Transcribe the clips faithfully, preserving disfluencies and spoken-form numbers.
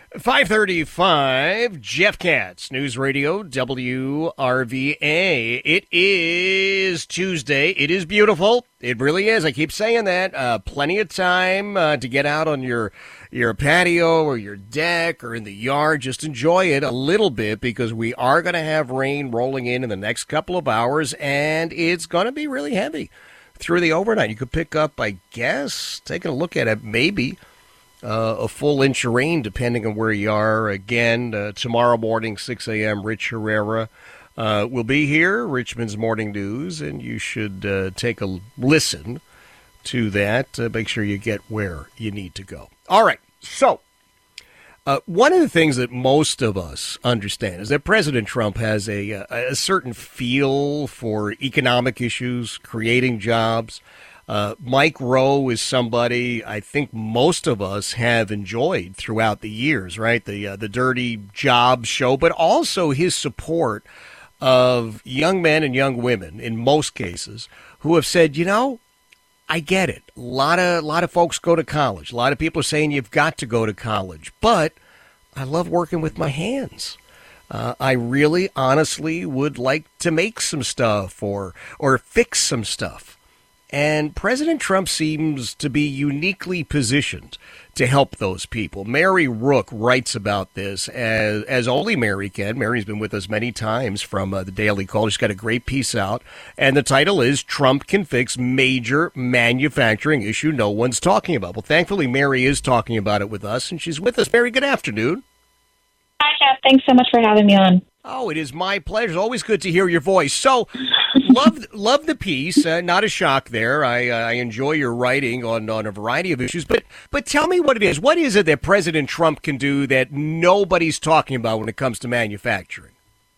five thirty-five, Jeff Katz, News Radio, W R V A. It is Tuesday. It is beautiful. It really is. I keep saying that. Uh, plenty of time uh, to get out on your your patio or your deck or in the yard. Just enjoy it a little bit because we are going to have rain rolling in in the next couple of hours, and it's going to be really heavy through the overnight. You could pick up, I guess, taking a look at it, maybe Uh, a full inch of rain, depending on where you are. Again, uh, tomorrow morning, six a.m., Rich Herrera uh, will be here, Richmond's Morning News, and you should uh, take a listen to that. Uh, make sure you get where you need to go. All right, so uh, one of the things that most of us understand is that President Trump has a, a, a certain feel for economic issues, creating jobs. Uh, Mike Rowe is somebody I think most of us have enjoyed throughout the years, right? The uh, the Dirty Jobs show, but also his support of young men and young women in most cases who have said, you know, I get it. A lot of a lot of folks go to college. A lot of people are saying you've got to go to college, but I love working with my hands. Uh, I really, honestly would like to make some stuff or or fix some stuff. And President Trump seems to be uniquely positioned to help those people. Mary Rook writes about this as, as only Mary can. Mary's been with us many times from uh, the Daily Call. She's got a great piece out. And the title is Trump Can Fix Major Manufacturing Issue No One's Talking About. Well, thankfully, Mary is talking about it with us, and she's with us. Mary, good afternoon. Hi, Jeff. Thanks so much for having me on. Oh, it is my pleasure. It's always good to hear your voice. So, love love the piece. Uh, not a shock there. I uh, I enjoy your writing on, on a variety of issues. But but tell me what it is. What is it that President Trump can do that nobody's talking about when it comes to manufacturing?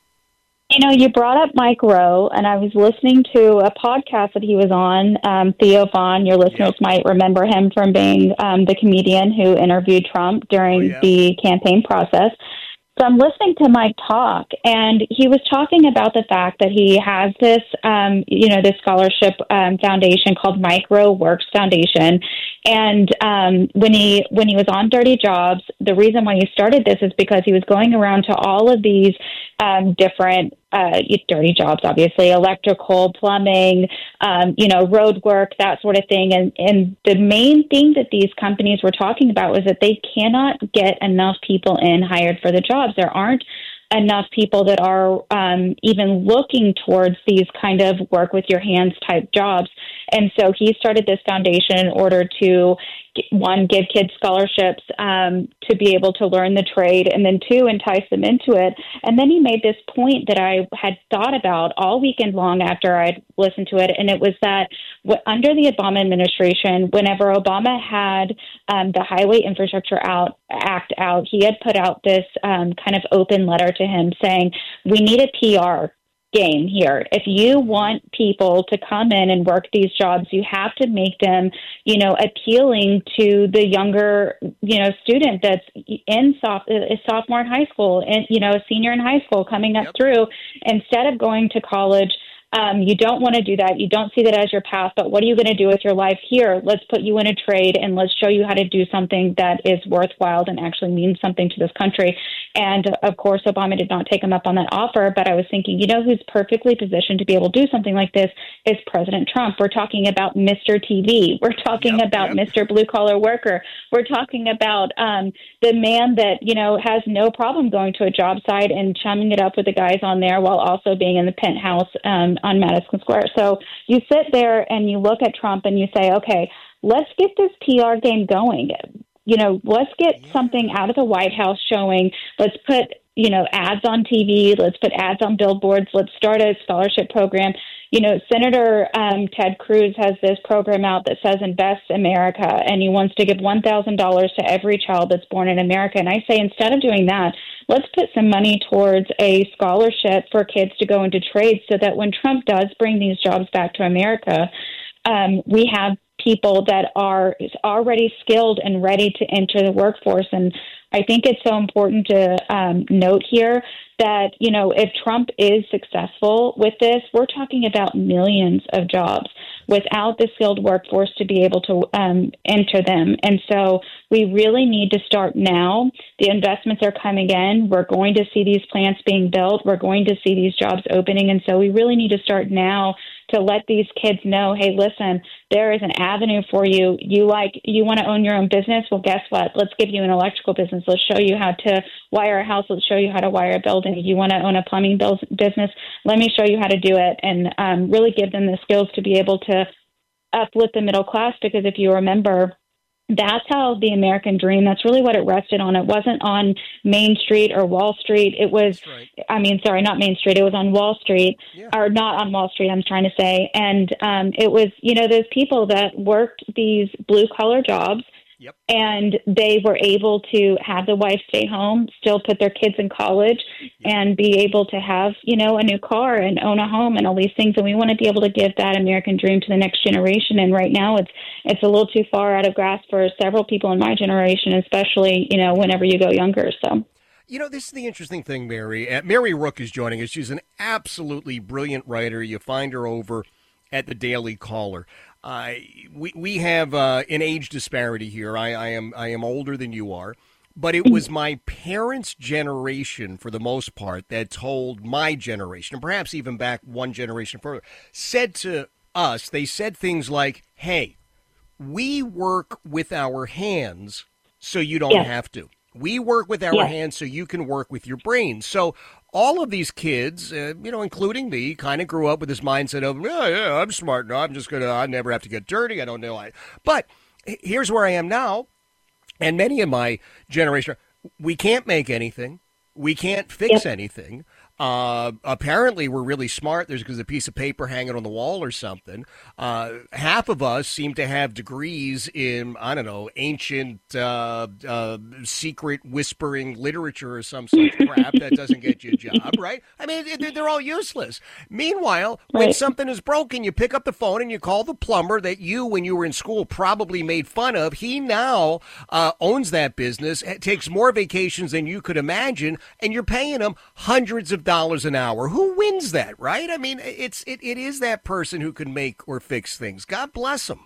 You know, you brought up Mike Rowe, and I was listening to a podcast that he was on, um, Theo Vaughn. Your listeners yep. might remember him from being um, the comedian who interviewed Trump during oh, yeah. the campaign process. So I'm listening to Mike talk, and he was talking about the fact that he has this, um, you know, this scholarship um, foundation called Mike Rowe Works Foundation. And um, when he when he was on Dirty Jobs, the reason why he started this is because he was going around to all of these um, different uh, dirty jobs, obviously, electrical, plumbing, um, you know, road work, that sort of thing. And, and the main thing that these companies were talking about was that they cannot get enough people in hired for the jobs. There aren't enough people that are um, even looking towards these kind of work with your hands type jobs. And so he started this foundation in order to, one, give kids scholarships um, to be able to learn the trade, and then two, entice them into it. And then he made this point that I had thought about all weekend long after I'd listened to it, and it was that w- under the Obama administration, whenever Obama had um, the Highway Infrastructure out, Act out, he had put out this um, kind of open letter to him saying, we need a P R game here. If you want people to come in and work these jobs, you have to make them, you know, appealing to the younger, you know, student that's in soft, a sophomore in high school and, you know, a senior in high school coming up yep. through. Instead of going to college, Um, you don't want to do that. You don't see that as your path, but what are you going to do with your life here? Let's put you in a trade and let's show you how to do something that is worthwhile and actually means something to this country. And of course, Obama did not take him up on that offer, but I was thinking, you know, who's perfectly positioned to be able to do something like this is President Trump. We're talking about Mister T V. We're talking yep, about yep. Mister Blue Collar Worker. We're talking about um, the man that, you know, has no problem going to a job site and chumming it up with the guys on there while also being in the penthouse um, on Madison Square. So you sit there and you look at Trump and you say, okay, let's get this P R game going. You know, let's get yeah. something out of the White House showing, let's put, you know, ads on T V, let's put ads on billboards, let's start a scholarship program. You know, Senator um, Ted Cruz has this program out that says Invest America, and he wants to give one thousand dollars to every child that's born in America. And I say, instead of doing that, let's put some money towards a scholarship for kids to go into trades so that when Trump does bring these jobs back to America, um, we have people that are already skilled and ready to enter the workforce. And I think it's so important to um, note here that, you know, if Trump is successful with this, we're talking about millions of jobs without the skilled workforce to be able to um, enter them. And so we really need to start now. The investments are coming in. We're going to see these plants being built. We're going to see these jobs opening. And so we really need to start now to let these kids know, hey, listen, there is an avenue for you. You like, you want to own your own business? Well, guess what? Let's give you an electrical business. Let's show you how to wire a house. Let's show you how to wire a building. You want to own a plumbing business? Let me show you how to do it, and um, really give them the skills to be able to uplift the middle class. Because if you remember, that's how the American dream, that's really what it rested on. It wasn't on Main Street or Wall Street. It was, right. I mean, sorry, not Main Street. It was on Wall Street, yeah. or not on Wall Street, I'm trying to say. And um, it was, you know, those people that worked these blue collar jobs. Yep. And they were able to have the wife stay home, still put their kids in college, yep. and be able to have, you know, a new car and own a home and all these things. And we want to be able to give that American dream to the next generation. And right now it's it's a little too far out of grasp for several people in my generation, especially, you know, whenever you go younger. So. You know, this is the interesting thing, Mary. Uh, Mary Rook is joining us. She's an absolutely brilliant writer. You find her over at the Daily Caller. Uh, we we have uh, an age disparity here. I, I am I am older than you are, but it was my parents' generation, for the most part, that told my generation, and perhaps even back one generation further, said to us, they said things like, "Hey, we work with our hands, so you don't yeah. have to. We work with our yeah. hands, so you can work with your brain." So all of these kids, uh, you know, including me, kind of grew up with this mindset of, yeah, yeah, I'm smart now. I'm just going to, I never have to get dirty. I don't know. I, but here's where I am now. And many of my generation, we can't make anything. We can't fix yep. anything. Uh, apparently, we're really smart. There's because a piece of paper hanging on the wall or something. Uh, half of us seem to have degrees in, I don't know, ancient uh, uh, secret whispering literature or some such crap that doesn't get you a job, right? I mean, they're all useless. Meanwhile, when right. something is broken, you pick up the phone and you call the plumber that you, when you were in school, probably made fun of. He now uh, owns that business, takes more vacations than you could imagine, and you're paying him hundreds of dollars an hour. Who wins that, right? I mean, it's it, it is that person who can make or fix things. God bless them.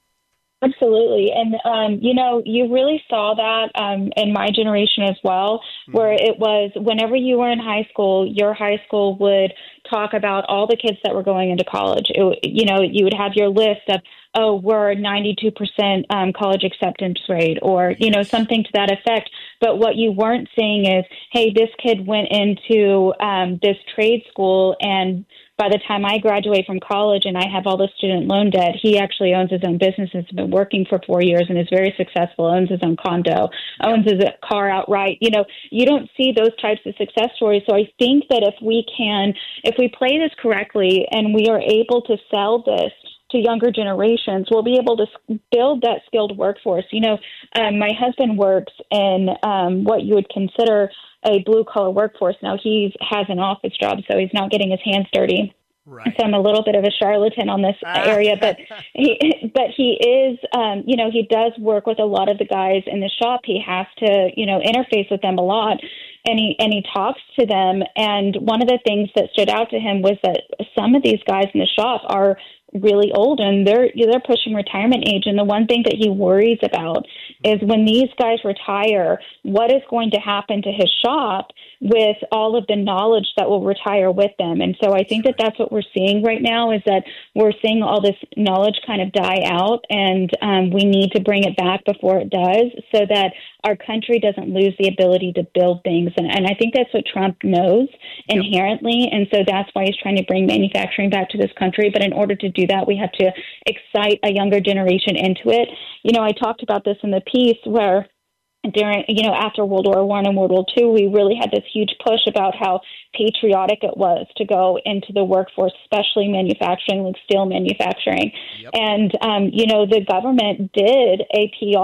Absolutely. And, um, you know, you really saw that um, in my generation as well, mm-hmm. where it was whenever you were in high school, your high school would talk about all the kids that were going into college. It, you know, you would have your list of, oh, we're ninety-two percent um, college acceptance rate, or, you know, something to that effect. But what you weren't seeing is, hey, this kid went into um, this trade school, and by the time I graduate from college and I have all the student loan debt, he actually owns his own business, has been working for four years and is very successful, owns his own condo, owns his car outright. You know, you don't see those types of success stories. So I think that if we can, if we play this correctly and we are able to sell this to younger generations, we'll be able to build that skilled workforce. You know, um, my husband works in um, what you would consider a blue-collar workforce. Now, he has an office job, so he's not getting his hands dirty. Right. So I'm a little bit of a charlatan on this area, but he, but he is, um, you know, he does work with a lot of the guys in the shop. He has to, you know, interface with them a lot, and he and he talks to them. And one of the things that stood out to him was that some of these guys in the shop are really old and they're they're pushing retirement age. And the one thing that he worries about is when these guys retire, what is going to happen to his shop with all of the knowledge that will retire with them. And so I think that that's what we're seeing right now, is that we're seeing all this knowledge kind of die out, and um, we need to bring it back before it does, so that our country doesn't lose the ability to build things. And, and I think that's what Trump knows inherently. And so that's why he's trying to bring manufacturing back to this country. But in order to do that, we have to excite a younger generation into it. You know, I talked about this in the piece where during, you know, after World War One and World War Two, we really had this huge push about how patriotic it was to go into the workforce, especially manufacturing, like steel manufacturing. Yep. And, um, you know, the government did a P R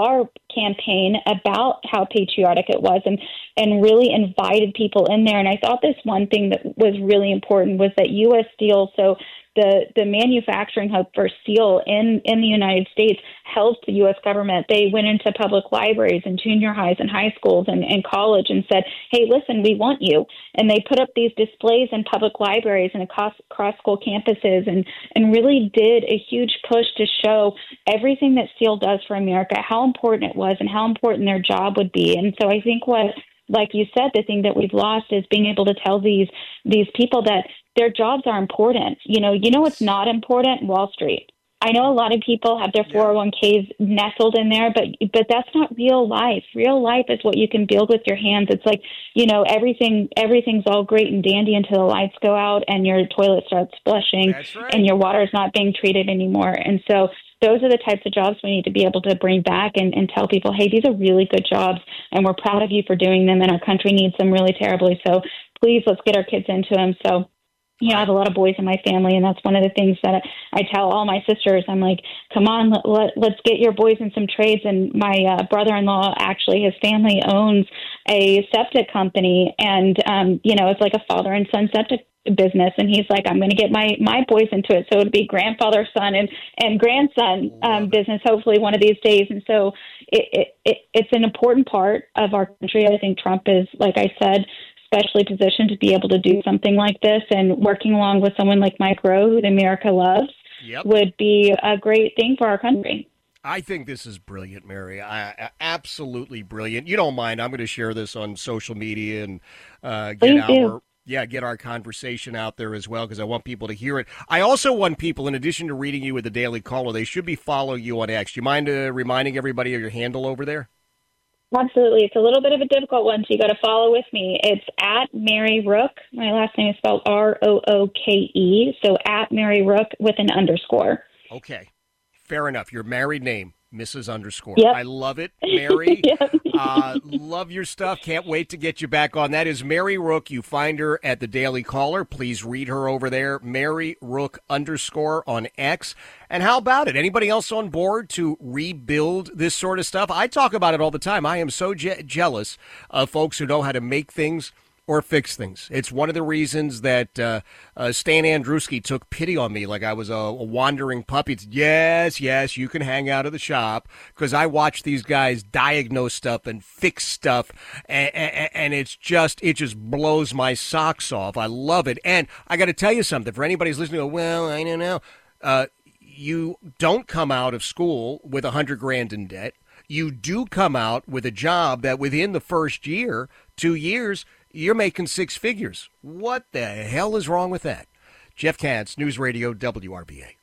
campaign about how patriotic it was and, and really invited people in there. And I thought this one thing that was really important was that U S Steel, so the, the manufacturing hub for steel in, in the United States, helped the U S government. They went into public libraries and junior highs and high schools and, and college and said, hey, listen, we want you. And they put up these displays in public libraries and across, across school campuses and, and really did a huge push to show everything that steel does for America, how important it was and how important their job would be. And so I think what, like you said, the thing that we've lost is being able to tell these these people that their jobs are important. You know, you know what's not important? Wall Street. I know a lot of people have their Yeah. four oh one k's nestled in there, but but that's not real life. Real life is what you can build with your hands. It's like, you know, everything everything's all great and dandy until the lights go out and your toilet starts flushing That's right. and your water is not being treated anymore. And so those are the types of jobs we need to be able to bring back and, and tell people, hey, these are really good jobs and we're proud of you for doing them and our country needs them really terribly. So please, let's get our kids into them. So, you know, I have a lot of boys in my family, and that's one of the things that I tell all my sisters. I'm like, come on, let, let, let's get your boys in some trades. And my uh, brother-in-law, actually, his family owns a septic company, and, um, you know, it's like a father and son septic business. And he's like, I'm going to get my, my boys into it. So it'd be grandfather, son, and, and grandson um, business, hopefully one of these days. And so it, it, it it's an important part of our country. I think Trump is, like I said, especially positioned to be able to do something like this, and working along with someone like Mike Rowe, who America loves, Yep. would be a great thing for our country. I think this is brilliant, Mary. I, I, absolutely brilliant. You don't mind? I'm going to share this on social media and uh, get Please our do. yeah get our conversation out there as well, because I want people to hear it. I also want people, in addition to reading you with the Daily Caller, they should be following you on X. Do you mind uh, reminding everybody of your handle over there? Absolutely. It's a little bit of a difficult one, so you got to follow with me. It's at Mary Rook. My last name is spelled R O O K E, so at Mary Rook with an underscore. Okay, fair enough. Your married name, Missus Underscore. Yep. I love it, Mary. Yep. uh, love your stuff. Can't wait to get you back on. That is Mary Rook. You find her at the Daily Caller. Please read her over there, Mary Rook underscore on X. And how about it? Anybody else on board to rebuild this sort of stuff? I talk about it all the time. I am so je- jealous of folks who know how to make things or fix things. It's one of the reasons that uh, uh, Stan Andruski took pity on me like I was a, a wandering puppy. It's, yes, yes, you can hang out of the shop, because I watch these guys diagnose stuff and fix stuff, and, and, and it's just, it just blows my socks off. I love it. And I got to tell you something, for anybody who's listening, well, I don't know, uh, you don't come out of school with a hundred grand in debt. You do come out with a job that within the first year, two years, you're making six figures. What the hell is wrong with that? Jeff Katz, News Radio W R B A.